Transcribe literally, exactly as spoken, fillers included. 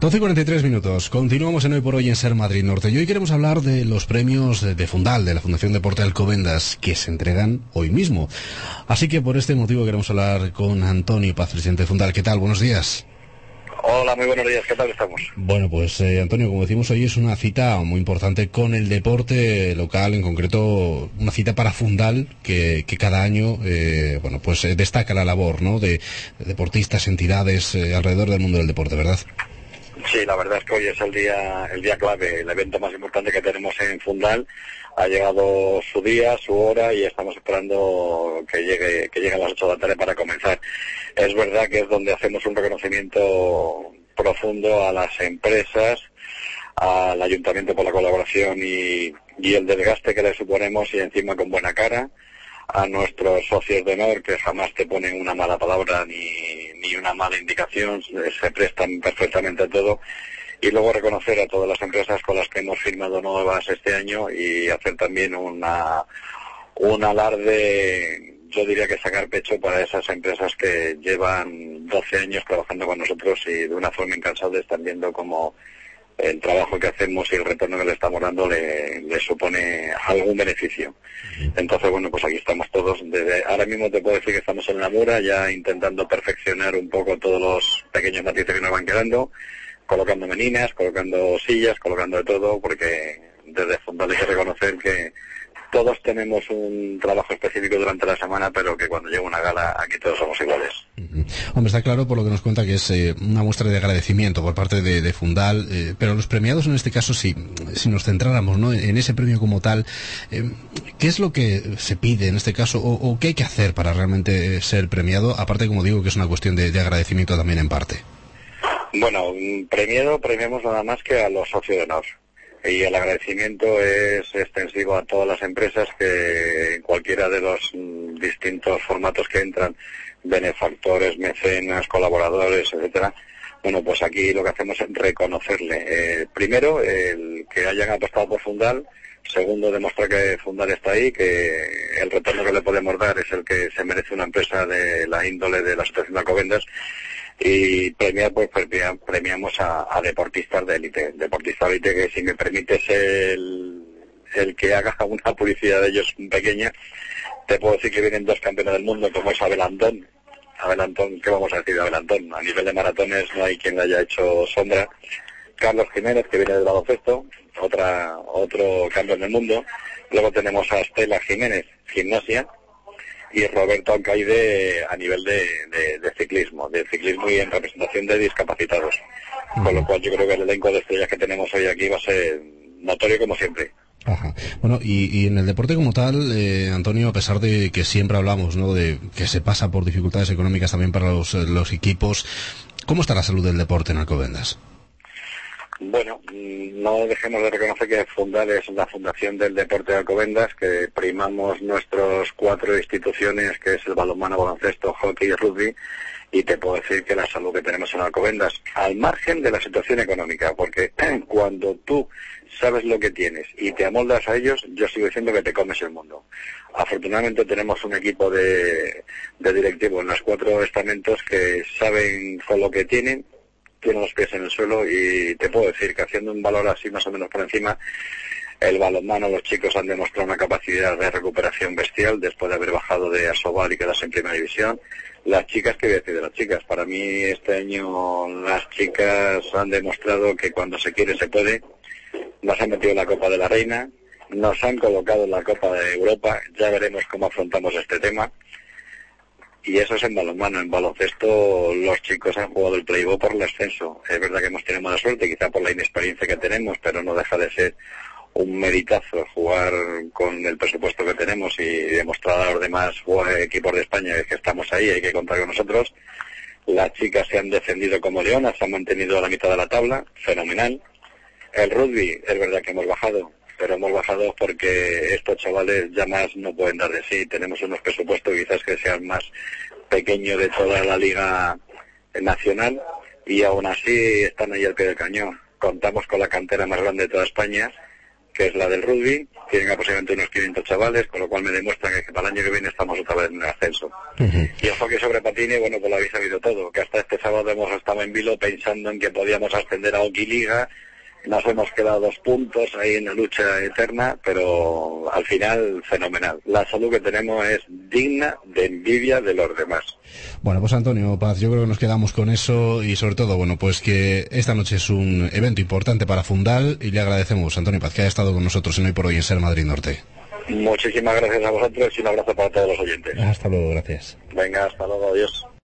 doce y cuarenta y tres minutos. Continuamos en Hoy por Hoy en Ser Madrid Norte. Y hoy queremos hablar de los premios de Fundal, de la Fundación Deporte Alcobendas, que se entregan hoy mismo. Así que por este motivo queremos hablar con Antonio Paz, presidente de Fundal. ¿Qué tal? Buenos días. Hola, muy buenos días. ¿Qué tal estamos? Bueno, pues eh, Antonio, como decimos, hoy es una cita muy importante con el deporte local, en concreto una cita para Fundal, que, que cada año eh, bueno, pues eh, destaca la labor, ¿no?, de, de deportistas, entidades eh, alrededor del mundo del deporte, ¿verdad? Sí, la verdad es que hoy es el día el día clave, el evento más importante que tenemos en Fundal. Ha llegado su día, su hora, y estamos esperando que llegue que llegue a las ocho de la tarde para comenzar. Es verdad que es donde hacemos un reconocimiento profundo a las empresas, al ayuntamiento por la colaboración y, y el desgaste que le suponemos, y encima con buena cara, a nuestros socios de honor, que jamás te ponen una mala palabra ni, ni una mala indicación, se prestan perfectamente a todo. Y luego reconocer a todas las empresas con las que hemos firmado nuevas este año y hacer también una un alarde, yo diría que sacar pecho para esas empresas que llevan doce años trabajando con nosotros y de una forma incansable están viendo como el trabajo que hacemos y el retorno que le estamos dando le, le supone algún beneficio. Entonces, bueno, pues aquí estamos todos. Desde ahora mismo te puedo decir que estamos en la mura, ya intentando perfeccionar un poco todos los pequeños matices que nos van quedando, colocando meninas, colocando sillas, colocando de todo, porque desde Fundal hay que reconocer que todos tenemos un trabajo específico durante la semana, pero que cuando llega una gala aquí todos somos iguales. Uh-huh. Hombre, está claro por lo que nos cuenta que es eh, una muestra de agradecimiento por parte de, de Fundal, eh, pero los premiados en este caso, si, si nos centráramos, ¿no?, en ese premio como tal, eh, ¿qué es lo que se pide en este caso o, o qué hay que hacer para realmente ser premiado? Aparte, como digo, que es una cuestión de, de agradecimiento también en parte. Bueno, premiado, premiamos nada más que a los socios de honor. Y el agradecimiento es extensivo a todas las empresas que en cualquiera de los mm, distintos formatos que entran, benefactores, mecenas, colaboradores, etcétera. Bueno, pues aquí lo que hacemos es reconocerle. Eh, primero, el que hayan apostado por Fundal. Segundo, demostrar que Fundal está ahí, que el retorno que le podemos dar es el que se merece una empresa de la índole de la Asociación de Alcobendas. Y premiar, pues premiamos a, a deportistas de élite, deportistas de élite que, si me permites el, el que haga una publicidad de ellos pequeña, te puedo decir que vienen dos campeones del mundo, como es Abel Antón. Abel Antón, ¿qué vamos a decir de Abel Antón? A nivel de maratones no hay quien le haya hecho sombra. Carlos Jiménez, que viene del baloncesto, otra otro campeón del mundo. Luego tenemos a Estela Jiménez, gimnasia, y Roberto Alcaide a nivel de, de, de ciclismo, de ciclismo y en representación de discapacitados. Uh-huh. Con lo cual yo creo que el elenco de estrellas que tenemos hoy aquí va a ser notorio como siempre. Ajá. Bueno, y, y en el deporte como tal, eh, Antonio, a pesar de que siempre hablamos, ¿no?, de que se pasa por dificultades económicas también para los, los equipos, ¿cómo está la salud del deporte en Alcobendas? Bueno, no dejemos de reconocer que Fundal es la fundación del deporte de Alcobendas, que primamos nuestras cuatro instituciones, que es el balonmano, baloncesto, hockey y rugby, y te puedo decir que la salud que tenemos en Alcobendas, al margen de la situación económica, porque cuando tú sabes lo que tienes y te amoldas a ellos, yo sigo diciendo que te comes el mundo. Afortunadamente tenemos un equipo de, de directivos en los cuatro estamentos que saben con lo que tienen, tienen los pies en el suelo, y te puedo decir que haciendo un valor así más o menos por encima, el balonmano, los chicos han demostrado una capacidad de recuperación bestial después de haber bajado de Asobal y quedarse en primera división. Las chicas, ¿qué voy a decir de las chicas? Para mí este año las chicas han demostrado que cuando se quiere se puede. Nos han metido en la Copa de la Reina, nos han colocado en la Copa de Europa, ya veremos cómo afrontamos este tema. Y eso es en balonmano. En baloncesto los chicos han jugado el play-off por el ascenso. Es verdad que hemos tenido mala suerte, quizá por la inexperiencia que tenemos, pero no deja de ser un meritazo jugar con el presupuesto que tenemos y demostrar a los demás equipos de España que estamos ahí, hay que contar con nosotros. Las chicas se han defendido como leonas, se han mantenido a la mitad de la tabla, fenomenal. El rugby, es verdad que hemos bajado, pero hemos bajado porque estos chavales ya más no pueden dar de sí. Tenemos unos presupuestos quizás que sean más pequeños de toda la liga nacional, y aún así están ahí al pie del cañón. Contamos con la cantera más grande de toda España, que es la del rugby. Tienen aproximadamente unos quinientos chavales, con lo cual me demuestran que para el año que viene estamos otra vez en el ascenso. Uh-huh. Y el hockey sobre patines, bueno, pues lo habéis sabido todo, que hasta este sábado hemos estado en vilo pensando en que podíamos ascender a Hockey Liga. Nos hemos quedado dos puntos ahí en la lucha eterna, pero al final fenomenal. La salud que tenemos es digna de envidia de los demás. Bueno, pues Antonio Paz, yo creo que nos quedamos con eso y sobre todo, bueno, pues que esta noche es un evento importante para Fundal y le agradecemos, Antonio Paz, que haya estado con nosotros en Hoy por Hoy en Ser Madrid Norte. Muchísimas gracias a vosotros y un abrazo para todos los oyentes. Hasta luego, gracias. Venga, hasta luego, adiós.